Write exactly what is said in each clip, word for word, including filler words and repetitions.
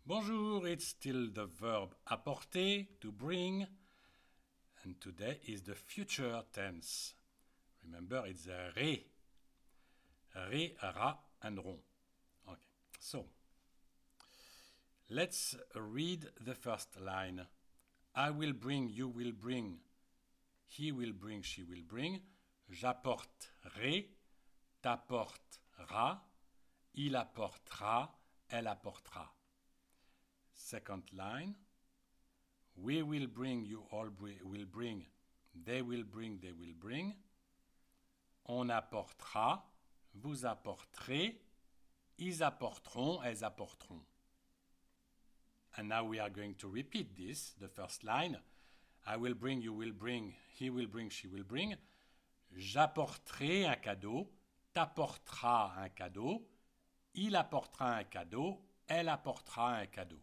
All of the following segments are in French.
Bonjour, it's still the verb apporter, to bring, and today is the future tense. Remember, it's a re. Re, ra, and ron. Okay, so let's read the first line. I will bring, you will bring, he will bring, she will bring. J'apporterai, t'apportera, il apportera, elle apportera. Second line. We will bring, you all will bring, they will bring, they will bring. On apportera, vous apporterez, ils apporteront, elles apporteront. And now we are going to repeat this, the first line. I will bring, you will bring, he will bring, she will bring. J'apporterai un cadeau, t'apportera un cadeau, il apportera un cadeau, elle apportera un cadeau.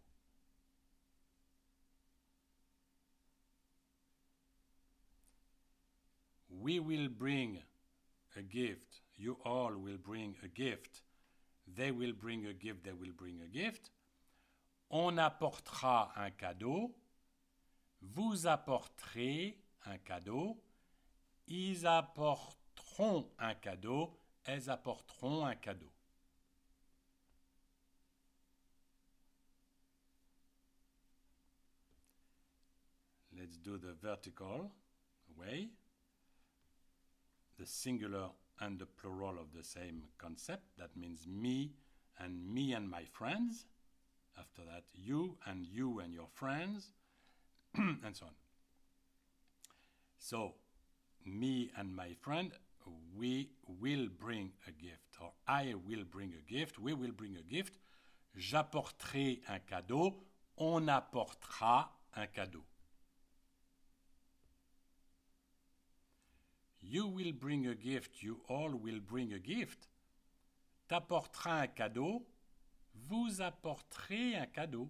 We will bring a gift, you all will bring a gift, they will bring a gift, they will bring a gift. On apportera un cadeau, vous apporterez un cadeau, ils apporteront un cadeau, elles apporteront un cadeau. Let's do the vertical way. The singular and the plural of the same concept. That means me and me and my friends. After that, you and you and your friends, and so on. So, me and my friend, we will bring a gift, or I will bring a gift, we will bring a gift. J'apporterai un cadeau, on apportera un cadeau. You will bring a gift, you all will bring a gift. T'apporteras un cadeau, vous apporterez un cadeau.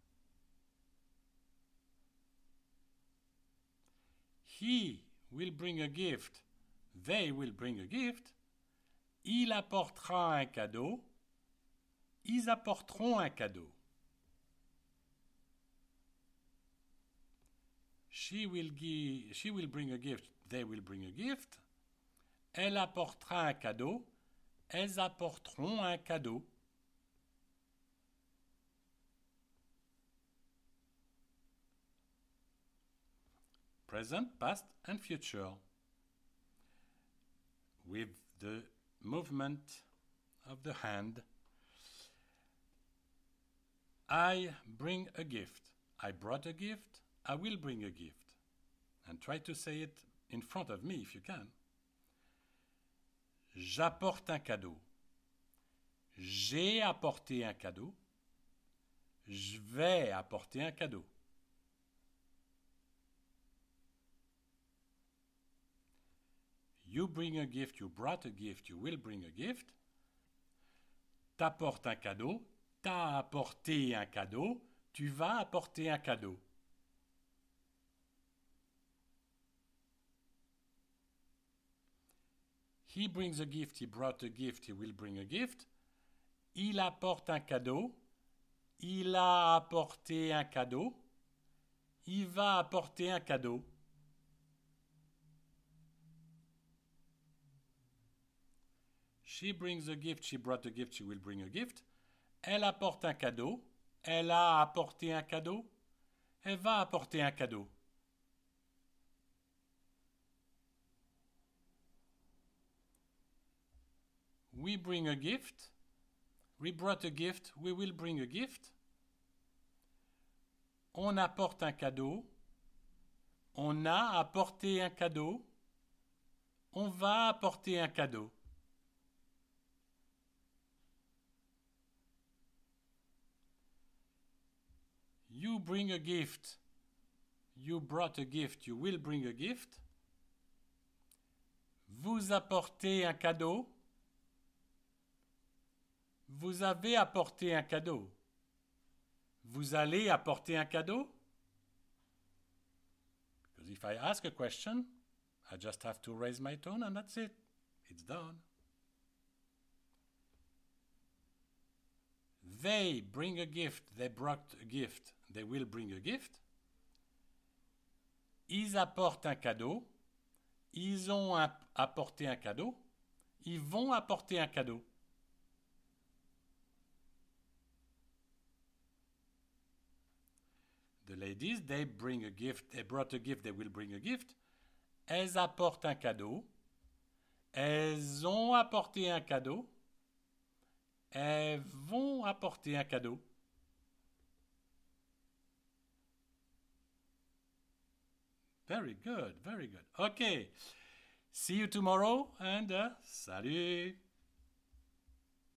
He will bring a gift, they will bring a gift. Il apportera un cadeau, ils apporteront un cadeau. She will, give, she will bring a gift, they will bring a gift. Elle apportera un cadeau, elles apporteront un cadeau. Present, past, and future. With the movement of the hand. I bring a gift. I brought a gift. I will bring a gift. And try to say it in front of me if you can. J'apporte un cadeau. J'ai apporté un cadeau. Je vais apporter un cadeau. You bring a gift, you brought a gift, you will bring a gift. T'apportes un cadeau, t'as apporté un cadeau, tu vas apporter un cadeau. He brings a gift, he brought a gift, he will bring a gift. Il apporte un cadeau, il a apporté un cadeau, il va apporter un cadeau. She brings a gift, she brought a gift, she will bring a gift. Elle apporte un cadeau, elle a apporté un cadeau, elle va apporter un cadeau. We bring a gift, we brought a gift, we will bring a gift. On apporte un cadeau, on a apporté un cadeau, on va apporter un cadeau. You bring a gift, you brought a gift, you will bring a gift. Vous apportez un cadeau, vous avez apporté un cadeau. Vous allez apporter un cadeau? Because if I ask a question, I just have to raise my tone and that's it. It's done. They bring a gift. They brought a gift. They will bring a gift. Ils apportent un cadeau. Ils ont apporté un cadeau. Ils vont apporter un cadeau. The ladies, they bring a gift. They brought a gift. They will bring a gift. Elles apportent un cadeau. Elles ont apporté un cadeau. Elles vont apporter un cadeau. Very good, very good. Okay. See you tomorrow and uh, salut.